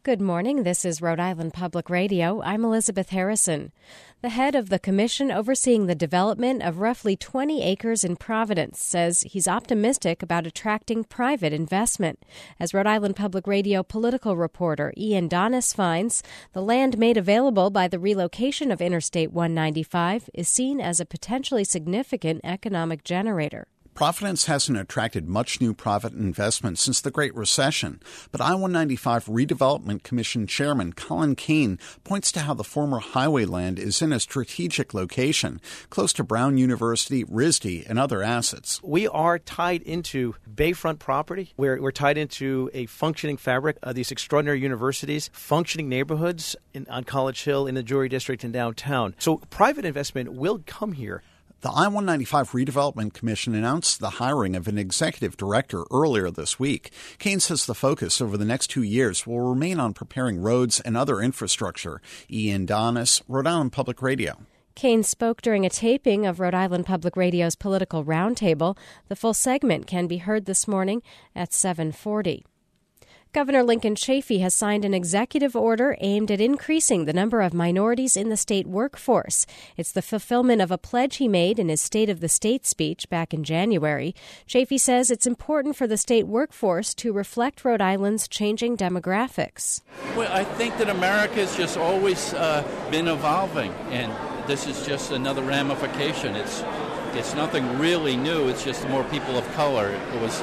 Good morning. This is Rhode Island Public Radio. I'm Elizabeth Harrison. The head of the commission overseeing the development of roughly 20 acres in Providence says he's optimistic about attracting private investment. As Rhode Island Public Radio political reporter Ian Donis finds, the land made available by the relocation of Interstate 195 is seen as a potentially significant economic generator. Providence hasn't attracted much new private investment since the Great Recession, but I-195 Redevelopment Commission Chairman Colin Kane points to how the former highway land is in a strategic location, close to Brown University, RISD, and other assets. We are tied into bayfront property. We're tied into a functioning fabric of these extraordinary universities, functioning neighborhoods on College Hill, in the Drury District, and downtown. So private investment will come here. The I-195 Redevelopment Commission announced the hiring of an executive director earlier this week. Kane says the focus over the next 2 years will remain on preparing roads and other infrastructure. Ian Donis, Rhode Island Public Radio. Kane spoke during a taping of Rhode Island Public Radio's Political Roundtable. The full segment can be heard this morning at 7:40. Governor Lincoln Chafee has signed an executive order aimed at increasing the number of minorities in the state workforce. It's the fulfillment of a pledge he made in his State of the State speech back in January. Chafee says it's important for the state workforce to reflect Rhode Island's changing demographics. Well, I think that America's just always been evolving, and this is just another ramification. It's nothing really new. It's just more people of color. It was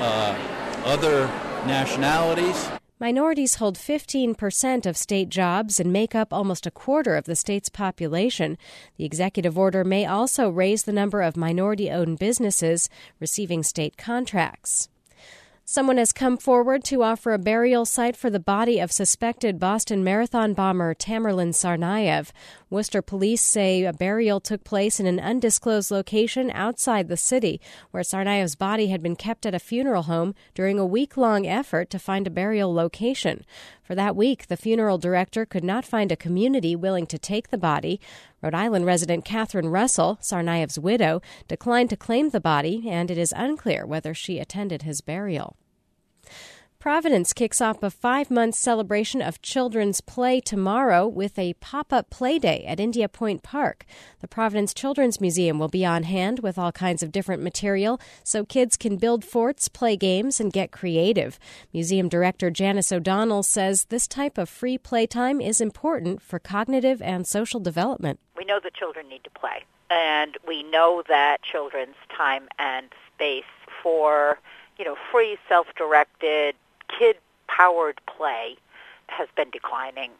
other nationalities. Minorities hold 15% of state jobs and make up almost a quarter of the state's population. The executive order may also raise the number of minority-owned businesses receiving state contracts. Someone has come forward to offer a burial site for the body of suspected Boston Marathon bomber Tamerlan Tsarnaev. Worcester police say a burial took place in an undisclosed location outside the city, where Tsarnaev's body had been kept at a funeral home during a week-long effort to find a burial location. For that week, the funeral director could not find a community willing to take the body. Rhode Island resident Catherine Russell, Tsarnaev's widow, declined to claim the body, and it is unclear whether she attended his burial. Providence kicks off a 5-month celebration of children's play tomorrow with a pop-up play day at India Point Park. The Providence Children's Museum will be on hand with all kinds of different material so kids can build forts, play games, and get creative. Museum Director Janice O'Donnell says this type of free playtime is important for cognitive and social development. We know that children need to play, and we know that children's time and space for, free, self-directed, kid-powered play has been declining,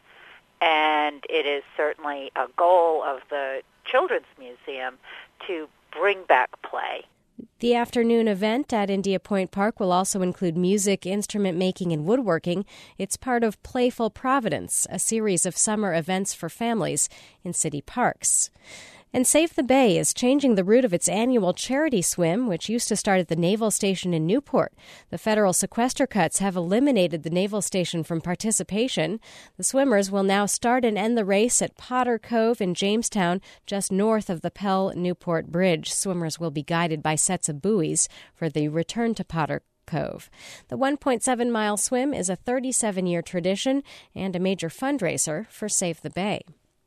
and it is certainly a goal of the Children's Museum to bring back play. The afternoon event at India Point Park will also include music, instrument making, and woodworking. It's part of Playful Providence, a series of summer events for families in city parks. And Save the Bay is changing the route of its annual charity swim, which used to start at the Naval Station in Newport. The federal sequester cuts have eliminated the Naval Station from participation. The swimmers will now start and end the race at Potter Cove in Jamestown, just north of the Pell-Newport Bridge. Swimmers will be guided by sets of buoys for the return to Potter Cove. The 1.7-mile swim is a 37-year tradition and a major fundraiser for Save the Bay.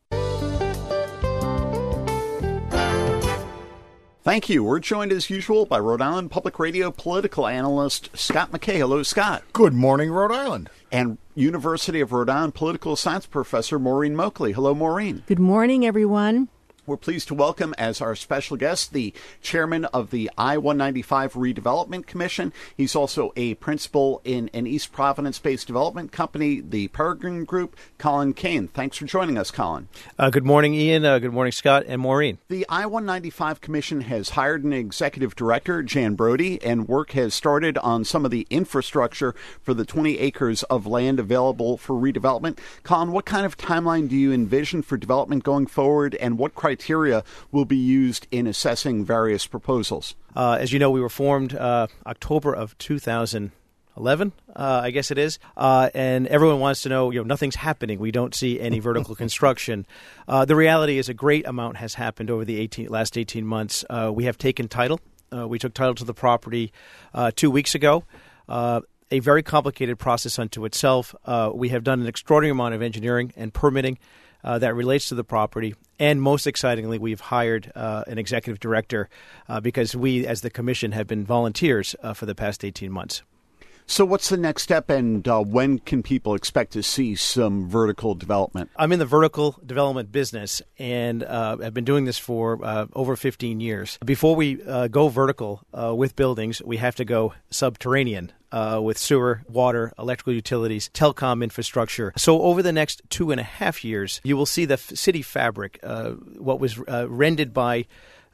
Thank you. We're joined as usual by Rhode Island Public Radio political analyst Scott McKay. Hello, Scott. Good morning, Rhode Island. And University of Rhode Island political science professor Maureen Moakley. Hello, Maureen. Good morning, everyone. We're pleased to welcome as our special guest the chairman of the I-195 Redevelopment Commission. He's also a principal in an East Providence-based development company, the Peregrine Group, Colin Kane. Thanks for joining us, Colin. Good morning, Ian. Good morning, Scott and Maureen. The I-195 Commission has hired an executive director, Jan Brody, and work has started on some of the infrastructure for the 20 acres of land available for redevelopment. Colin, what kind of timeline do you envision for development going forward, and what criteria will be used in assessing various proposals? As you know, we were formed October of 2011, I guess it is, and everyone wants to know, nothing's happening. We don't see any vertical construction. The reality is a great amount has happened over the last 18 months. We have taken title. We took title to the property 2 weeks ago. a very complicated process unto itself. We have done an extraordinary amount of engineering and permitting that relates to the property. And most excitingly, we've hired an executive director because we, as the commission, have been volunteers for the past 18 months. So what's the next step, and when can people expect to see some vertical development? I'm in the vertical development business, and I've been doing this for over 15 years. Before we go vertical with buildings, we have to go subterranean with sewer, water, electrical utilities, telecom infrastructure. So over the next 2.5 years, you will see the city fabric, what was rendered by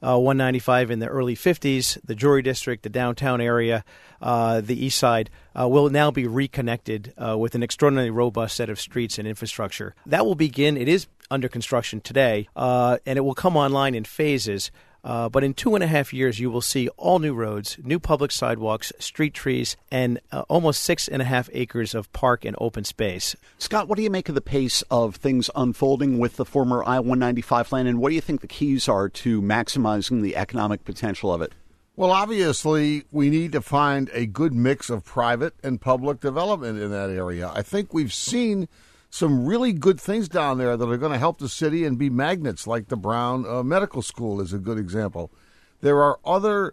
195 in the early 50s, the Drury District, the downtown area, the east side, will now be reconnected with an extraordinarily robust set of streets and infrastructure. That will begin. It is under construction today, and it will come online in phases. But in 2.5 years, you will see all new roads, new public sidewalks, street trees, and almost 6.5 acres of park and open space. Scott, what do you make of the pace of things unfolding with the former I-195 land, and what do you think the keys are to maximizing the economic potential of it? Well, obviously, we need to find a good mix of private and public development in that area. I think we've seen some really good things down there that are going to help the city and be magnets, like the Brown Medical School is a good example. There are other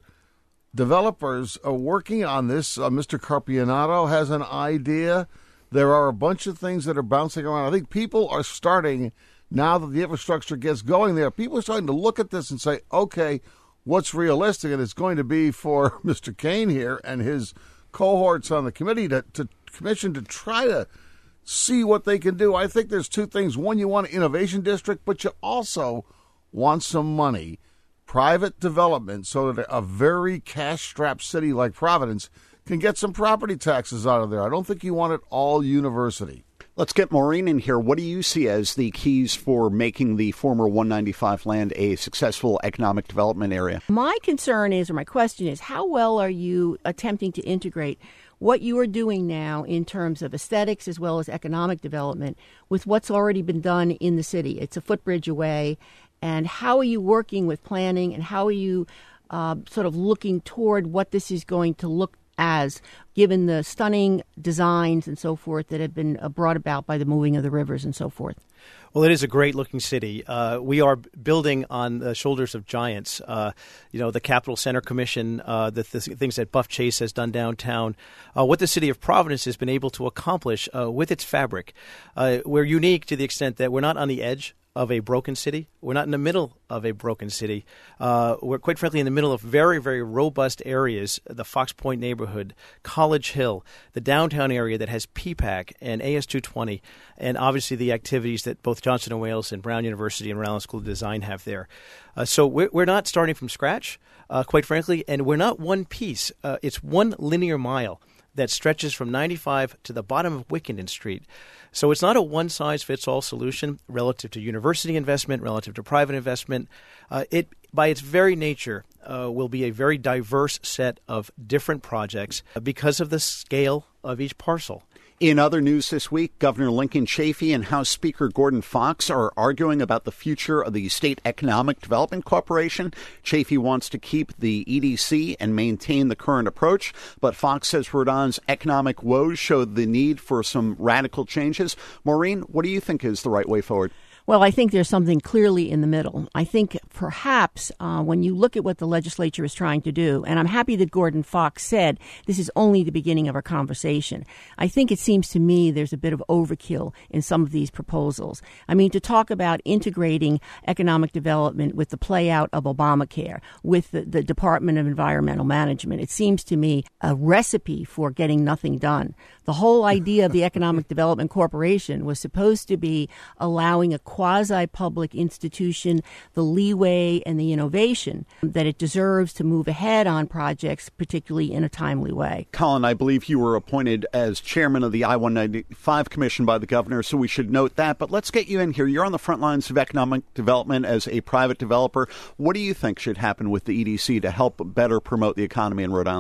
developers working on this. Mr. Carpianato has an idea. There are a bunch of things that are bouncing around. I think people are starting, now that the infrastructure gets going there, people are starting to look at this and say, okay, what's realistic? And it's going to be for Mr. Kane here and his cohorts on the committee to commission to try to see what they can do. I think there's two things. One, you want an innovation district, but you also want some money, private development, so that a very cash-strapped city like Providence can get some property taxes out of there. I don't think you want it all university. Let's get Maureen in here. What do you see as the keys for making the former 195 land a successful economic development area? My concern is, or my question is, how well are you attempting to integrate what you are doing now in terms of aesthetics as well as economic development with what's already been done in the city? It's a footbridge away. And how are you working with planning, and how are you sort of looking toward what this is going to look as, given the stunning designs and so forth that have been brought about by the moving of the rivers and so forth? Well, it is a great-looking city. We are building on the shoulders of giants. The Capitol Center Commission, the things that Buff Chase has done downtown, what the city of Providence has been able to accomplish with its fabric. We're unique to the extent that we're not on the edge of a broken city. We're not in the middle of a broken city. We're quite frankly in the middle of very, very robust areas, the Fox Point neighborhood, College Hill, the downtown area that has PPAC and AS220, and obviously the activities that both Johnson & Wales and Brown University and Rhode Island School of Design have there. So we're not starting from scratch, quite frankly, and we're not one piece. It's one linear mile that stretches from 95 to the bottom of Wickenden Street. So it's not a one-size-fits-all solution relative to university investment, relative to private investment. It, by its very nature, will be a very diverse set of different projects because of the scale of each parcel. In other news this week, Governor Lincoln Chafee and House Speaker Gordon Fox are arguing about the future of the State Economic Development Corporation. Chafee wants to keep the EDC and maintain the current approach, but Fox says Rhode Island's economic woes show the need for some radical changes. Maureen, what do you think is the right way forward? Well, I think there's something clearly in the middle. I think perhaps when you look at what the legislature is trying to do, and I'm happy that Gordon Fox said this is only the beginning of our conversation. I think it seems to me there's a bit of overkill in some of these proposals. I mean, to talk about integrating economic development with the play out of Obamacare, with the Department of Environmental Management, it seems to me a recipe for getting nothing done. The whole idea of the Economic Development Corporation was supposed to be allowing a quasi-public institution the leeway and the innovation that it deserves to move ahead on projects, particularly in a timely way. Colin, I believe you were appointed as chairman of the I-195 Commission by the governor, so we should note that. But let's get you in here. You're on the front lines of economic development as a private developer. What do you think should happen with the EDC to help better promote the economy in Rhode Island?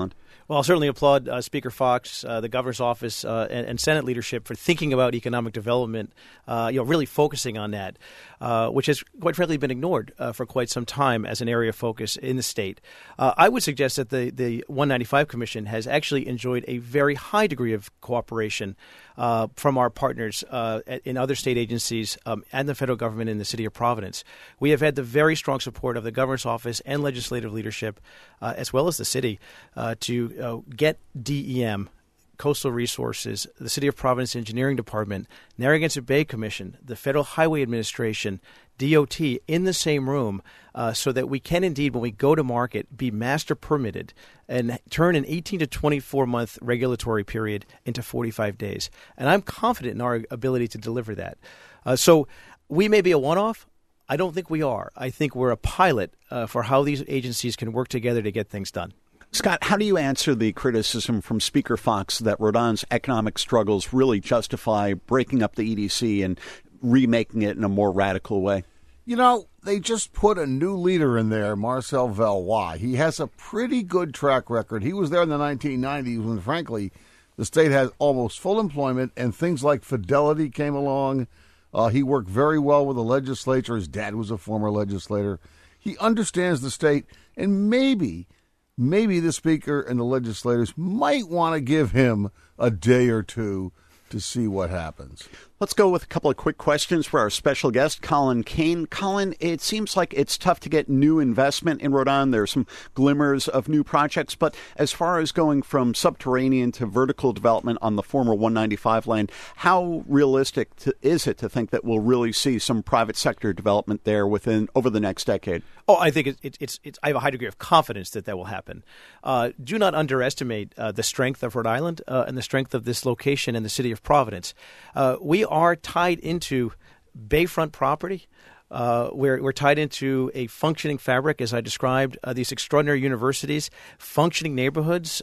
Well, I'll certainly applaud Speaker Fox, the governor's office, and Senate leadership for thinking about economic development, really focusing on that, which has quite frankly been ignored for quite some time as an area of focus in the state. I would suggest that the 195 Commission has actually enjoyed a very high degree of cooperation from our partners in other state agencies and the federal government in the city of Providence. We have had the very strong support of the governor's office and legislative leadership, as well as the city, to get DEM, Coastal Resources, the City of Providence Engineering Department, Narragansett Bay Commission, the Federal Highway Administration, DOT in the same room so that we can indeed, when we go to market, be master permitted and turn an 18 to 24-month regulatory period into 45 days. And I'm confident in our ability to deliver that. So we may be a one-off. I don't think we are. I think we're a pilot for how these agencies can work together to get things done. Scott, how do you answer the criticism from Speaker Fox that Rhode Island's economic struggles really justify breaking up the EDC and remaking it in a more radical way? You know, they just put a new leader in there, Marcel Valois. He has a pretty good track record. He was there in the 1990s when, frankly, the state had almost full employment and things like Fidelity came along. He worked very well with the legislature. His dad was a former legislator. He understands the state, and maybe the speaker and the legislators might want to give him a day or two to see what happens. Let's go with a couple of quick questions for our special guest, Colin Kane. Colin, it seems like it's tough to get new investment in Rhode Island. There's some glimmers of new projects, but as far as going from subterranean to vertical development on the former 195 land, how realistic is it to think that we'll really see some private sector development there over the next decade? Oh, I think it's I have a high degree of confidence that will happen. Do not underestimate the strength of Rhode Island and the strength of this location in the city of Providence. We are tied into bayfront property. We're tied into a functioning fabric, as I described, these extraordinary universities, functioning neighborhoods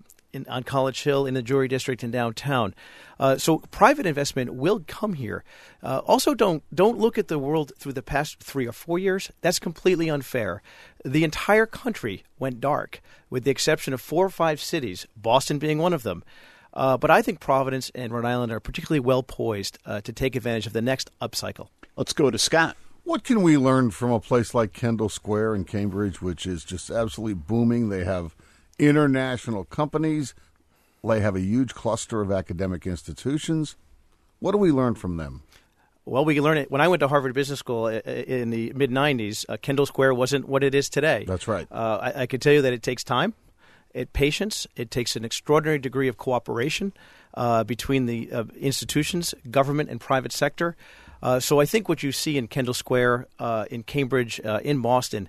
on College Hill, in the Jewelry District, and downtown. So private investment will come here. Also, don't look at the world through the past 3 or 4 years. That's completely unfair. The entire country went dark, with the exception of 4 or 5 cities, Boston being one of them. But I think Providence and Rhode Island are particularly well poised to take advantage of the next upcycle. Let's go to Scott. What can we learn from a place like Kendall Square in Cambridge, which is just absolutely booming? They have international companies. They have a huge cluster of academic institutions. What do we learn from them? Well, we can learn it. When I went to Harvard Business School in the mid-'90s, Kendall Square wasn't what it is today. That's right. I can tell you that it takes time. Patience. It takes an extraordinary degree of cooperation between the institutions, government and private sector. So I think what you see in Kendall Square, in Cambridge, in Boston,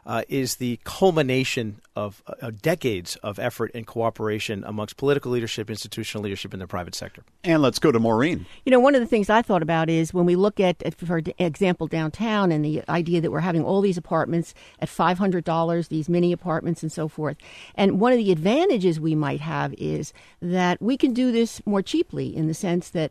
is the culmination of decades of effort and cooperation amongst political leadership, institutional leadership, and the private sector. And let's go to Maureen. You know, one of the things I thought about is when we look at, for example, downtown and the idea that we're having all these apartments at $500, these mini apartments and so forth. And one of the advantages we might have is that we can do this more cheaply in the sense that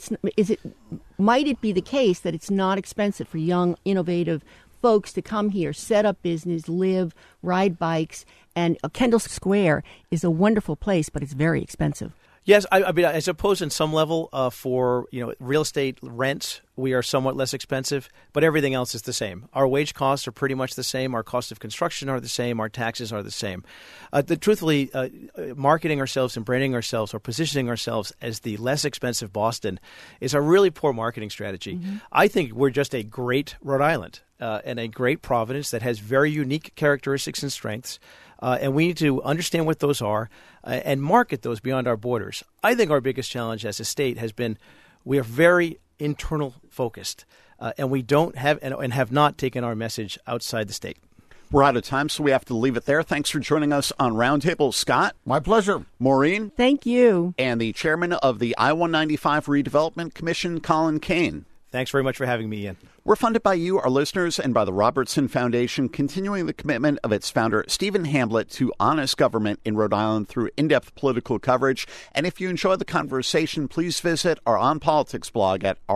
might it be the case that it's not expensive for young, innovative folks to come here, set up business, live, ride bikes, and Kendall Square is a wonderful place, but it's very expensive. Yes, I mean, I suppose in some level for real estate rents, we are somewhat less expensive, but everything else is the same. Our wage costs are pretty much the same. Our costs of construction are the same. Our taxes are the same. Truthfully, marketing ourselves and branding ourselves or positioning ourselves as the less expensive Boston is a really poor marketing strategy. Mm-hmm. I think we're just a great Rhode Island and a great Providence that has very unique characteristics and strengths. And we need to understand what those are and market those beyond our borders. I think our biggest challenge as a state has been we are very internal focused, and we don't have and have not taken our message outside the state. We're out of time, so we have to leave it there. Thanks for joining us on Roundtable. Scott? My pleasure. Maureen? Thank you. And the chairman of the I-195 Redevelopment Commission, Colin Kane. Thanks very much for having me, Ian. We're funded by you, our listeners, and by the Robertson Foundation, continuing the commitment of its founder, Stephen Hamblett, to honest government in Rhode Island through in-depth political coverage. And if you enjoy the conversation, please visit our On Politics blog at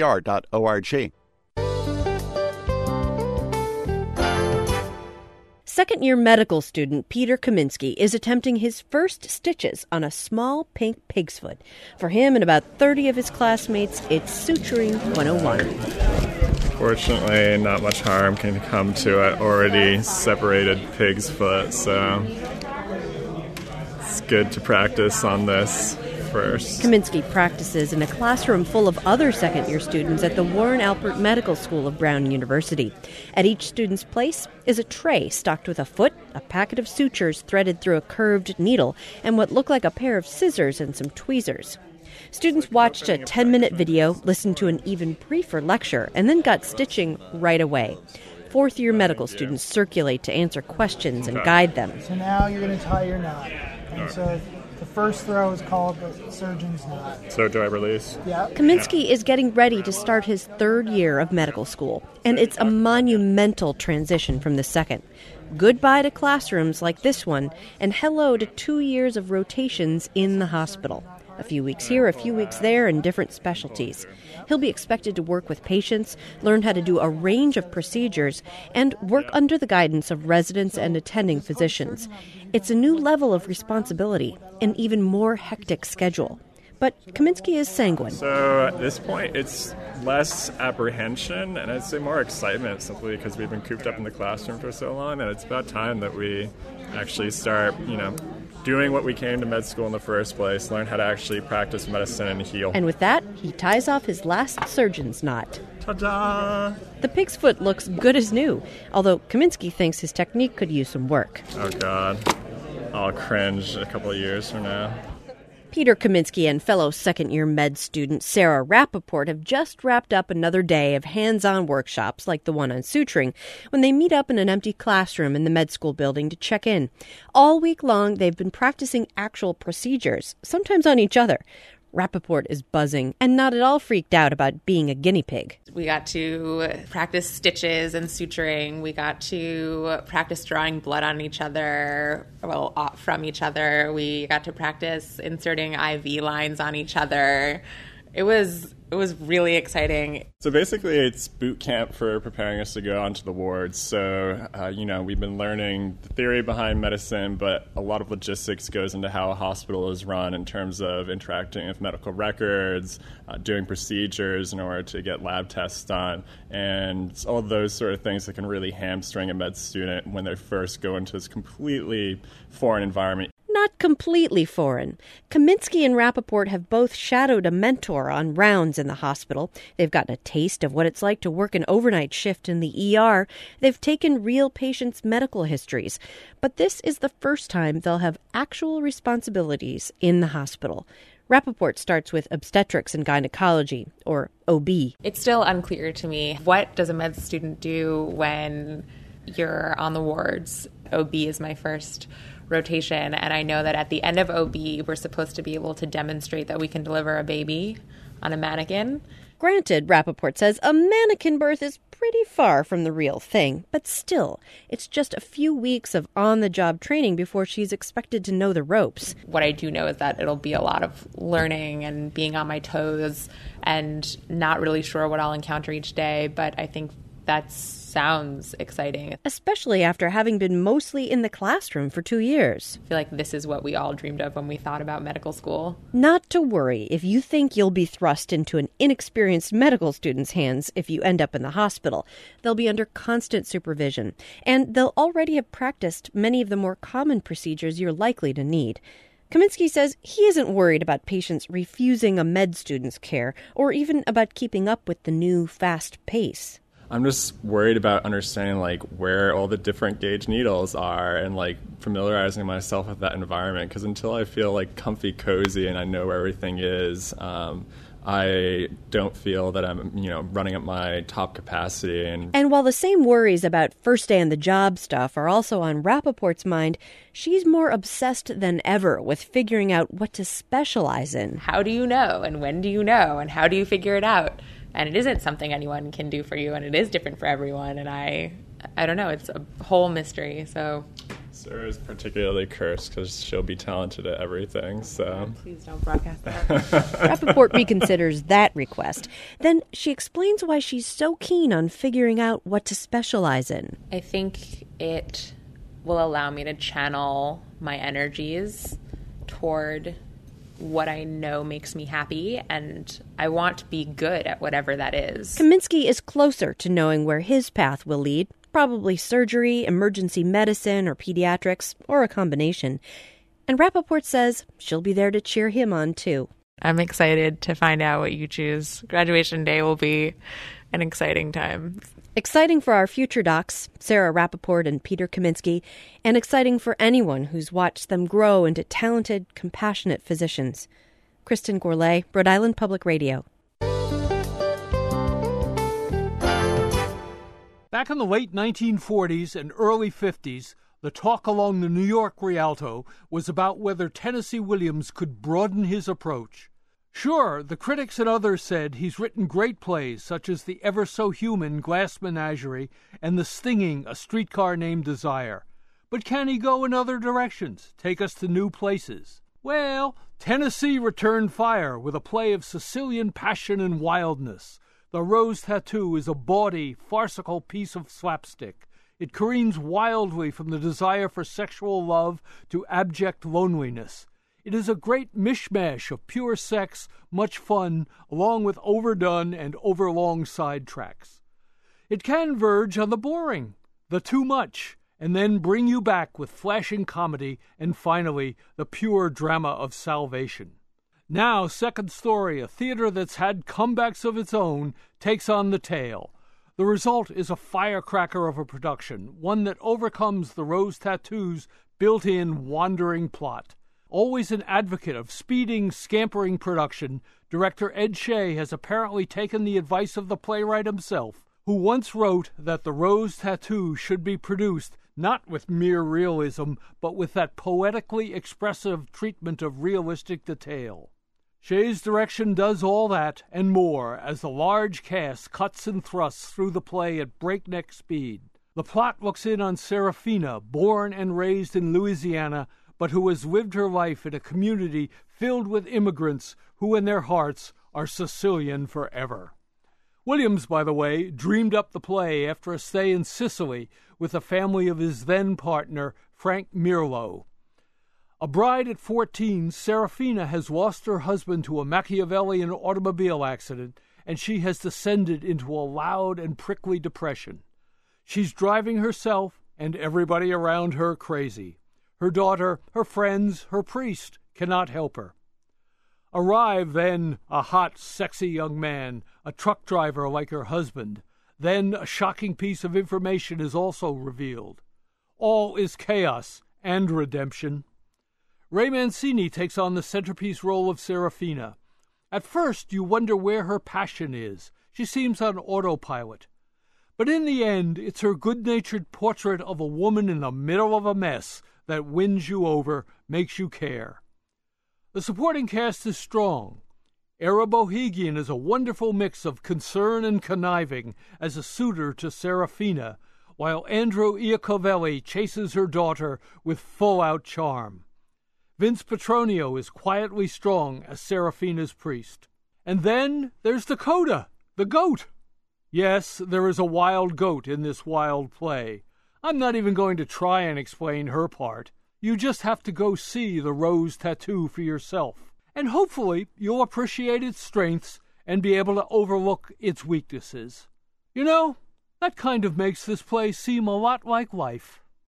ripr.org. Second-year medical student Peter Kaminsky is attempting his first stitches on a small pink pig's foot. For him and about 30 of his classmates, it's suturing 101. Fortunately, not much harm can come to an already separated pig's foot, so it's good to practice on this first. Kaminsky practices in a classroom full of other second-year students at the Warren Alpert Medical School of Brown University. At each student's place is a tray stocked with a foot, a packet of sutures threaded through a curved needle, and what look like a pair of scissors and some tweezers. Students watched a 10-minute video, listened to an even briefer lecture, and then got stitching right away. Fourth-year medical students circulate to answer questions and guide them. So now you're going to tie your knot. And so the first throw is called the surgeon's knot. So do I release? Yeah. Kaminsky is getting ready to start his third year of medical school, and it's a monumental transition from the second. Goodbye to classrooms like this one, and hello to 2 years of rotations in the hospital. A few weeks here, a few weeks there, in different specialties. He'll be expected to work with patients, learn how to do a range of procedures, and work under the guidance of residents and attending physicians. It's a new level of responsibility, an even more hectic schedule. But Kaminsky is sanguine. So at this point, it's less apprehension, and I'd say more excitement, simply because we've been cooped up in the classroom for so long, and it's about time that we actually start, doing what we came to med school in the first place, learn how to actually practice medicine and heal. And with that, he ties off his last surgeon's knot. Ta-da! The pig's foot looks good as new, although Kaminsky thinks his technique could use some work. Oh, God. I'll cringe a couple of years from now. Peter Kaminsky and fellow second-year med student Sarah Rappaport have just wrapped up another day of hands-on workshops like the one on suturing when they meet up in an empty classroom in the med school building to check in. All week long, they've been practicing actual procedures, sometimes on each other. Rappaport is buzzing and not at all freaked out about being a guinea pig. We got to practice stitches and suturing. We got to practice drawing blood on each other, from each other. We got to practice inserting IV lines on each other. It was really exciting. So basically, it's boot camp for preparing us to go onto the wards. So, we've been learning the theory behind medicine, but a lot of logistics goes into how a hospital is run in terms of interacting with medical records, doing procedures in order to get lab tests done, and all of those sort of things that can really hamstring a med student when they first go into this completely foreign environment. Not completely foreign. Kaminsky and Rappaport have both shadowed a mentor on rounds in the hospital. They've gotten a taste of what it's like to work an overnight shift in the ER. They've taken real patients' medical histories. But this is the first time they'll have actual responsibilities in the hospital. Rappaport starts with obstetrics and gynecology, or OB. It's still unclear to me, what does a med student do when you're on the wards? OB is my first rotation, and I know that at the end of OB, we're supposed to be able to demonstrate that we can deliver a baby on a mannequin. Granted, Rappaport says a mannequin birth is pretty far from the real thing, but still, it's just a few weeks of on-the-job training before she's expected to know the ropes. What I do know is that it'll be a lot of learning and being on my toes and not really sure what I'll encounter each day, but I think that sounds exciting. Especially after having been mostly in the classroom for 2 years. I feel like this is what we all dreamed of when we thought about medical school. Not to worry if you think you'll be thrust into an inexperienced medical student's hands if you end up in the hospital. They'll be under constant supervision, and they'll already have practiced many of the more common procedures you're likely to need. Kaminsky says he isn't worried about patients refusing a med student's care or even about keeping up with the new fast pace. I'm just worried about understanding where all the different gauge needles are and familiarizing myself with that environment, because until I feel comfy, cozy, and I know where everything is, I don't feel that I'm running at my top capacity. And while the same worries about first day on the job stuff are also on Rappaport's mind, she's more obsessed than ever with figuring out what to specialize in. How do you know, and when do you know, and how do you figure it out? And it isn't something anyone can do for you, and it is different for everyone. And I don't know, it's a whole mystery. So Sarah's particularly cursed because she'll be talented at everything. So please don't broadcast that. Rappaport reconsiders that request. Then she explains why she's so keen on figuring out what to specialize in. I think it will allow me to channel my energies toward what I know makes me happy, and I want to be good at whatever that is. Kaminsky is closer to knowing where his path will lead, probably surgery, emergency medicine, or pediatrics, or a combination. And Rappaport says she'll be there to cheer him on, too. I'm excited to find out what you choose. Graduation day will be an exciting time. Exciting for our future docs, Sarah Rappaport and Peter Kaminsky, and exciting for anyone who's watched them grow into talented, compassionate physicians. Kristen Gourlay, Rhode Island Public Radio. Back in the late 1940s and early 50s, the talk along the New York Rialto was about whether Tennessee Williams could broaden his approach. Sure, the critics and others said he's written great plays such as the ever-so-human Glass Menagerie and the stinging A Streetcar Named Desire. But can he go in other directions, take us to new places? Well, Tennessee returned fire with a play of Sicilian passion and wildness. The Rose Tattoo is a bawdy, farcical piece of slapstick. It careens wildly from the desire for sexual love to abject loneliness. It is a great mishmash of pure sex, much fun, along with overdone and overlong sidetracks. It can verge on the boring, the too much, and then bring you back with flashing comedy and finally the pure drama of salvation. Now, Second Story, a theater that's had comebacks of its own, takes on the tale. The result is a firecracker of a production, one that overcomes the Rose Tattoo's built-in wandering plot. Always an advocate of speeding, scampering production, director Ed Shea has apparently taken the advice of the playwright himself, who once wrote that the Rose Tattoo should be produced not with mere realism, but with that poetically expressive treatment of realistic detail. Shea's direction does all that and more as the large cast cuts and thrusts through the play at breakneck speed. The plot looks in on Serafina, born and raised in Louisiana, but who has lived her life in a community filled with immigrants who in their hearts are Sicilian forever. Williams, by the way, dreamed up the play after a stay in Sicily with the family of his then-partner, Frank Mirlo. A bride at 14, Serafina has lost her husband to a Machiavellian automobile accident, and she has descended into a loud and prickly depression. She's driving herself and everybody around her crazy. Her daughter, her friends, her priest cannot help her. Arrive then a hot, sexy young man, a truck driver like her husband. Then a shocking piece of information is also revealed. All is chaos and redemption. Ray Mancini takes on the centerpiece role of Serafina. At first, you wonder where her passion is. She seems on autopilot. But in the end, it's her good-natured portrait of a woman in the middle of a mess that wins you over, makes you care. The supporting cast is strong. Era Bohegian is a wonderful mix of concern and conniving as a suitor to Serafina, while Andrew Iacovelli chases her daughter with full-out charm. Vince Petronio is quietly strong as Serafina's priest. And then there's Dakota, the goat. Yes, there is a wild goat in this wild play. I'm not even going to try and explain her part. You just have to go see the Rose Tattoo for yourself. And hopefully you'll appreciate its strengths and be able to overlook its weaknesses. You know, that kind of makes this play seem a lot like life.